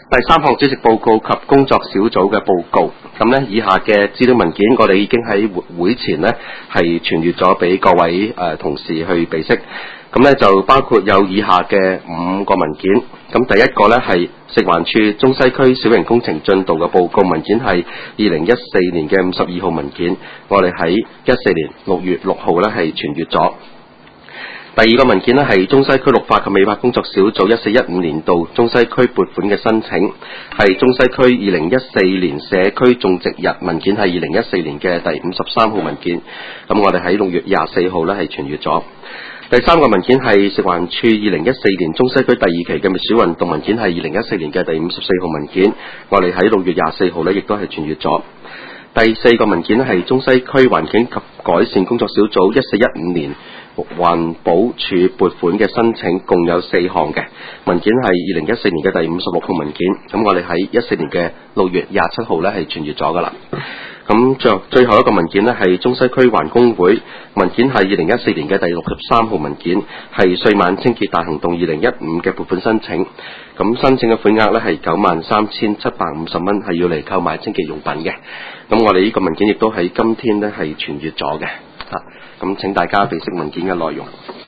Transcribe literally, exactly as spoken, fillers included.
第三項主席報告及工作小組嘅報告。咁呢，以下嘅資料文件，我哋已經喺會前呢係傳閱咗俾各位誒、呃、同事去備悉。咁呢就包括有以下嘅五個文件。咁第一個呢係食環署中西區小型工程進度嘅報告文件，係二零一四年嘅五十二號文件，我哋喺一四年六月六號呢係傳閱咗。第二個文件呢係中西區綠化及美化工作小組一四一五年度中西區撥款嘅申請，係中西區二零一四年社區種植日文件，係二零一四年嘅第五十三號文件。咁我哋喺六月廿四號呢係傳閱咗。第三個文件係食環署二零一四年中西區第二期嘅滅鼠運動文件，係二零一四年嘅第五十四號文件，我哋喺六月廿四號呢亦都係傳閱咗。第四個文件係中西區環境及改善工作小組一四一五年環保署撥款嘅申請，共有四項嘅文件，係二零一四年嘅第五十六號文件。咁我哋喺一四年嘅六月廿七號呢係傳閱咗噶啦。咁最最後一個文件呢係中西區環工會文件，係二零一四年嘅第六十三號文件，係歲晚清潔大行動二零一五嘅撥款申請。咁申請嘅款額呢係九萬三千七百五十蚊，係要嚟購買清潔用品嘅。咁我哋呢個文件亦都喺今天呢係傳閱咗嘅。嚇，咁請大家備悉文件嘅內容。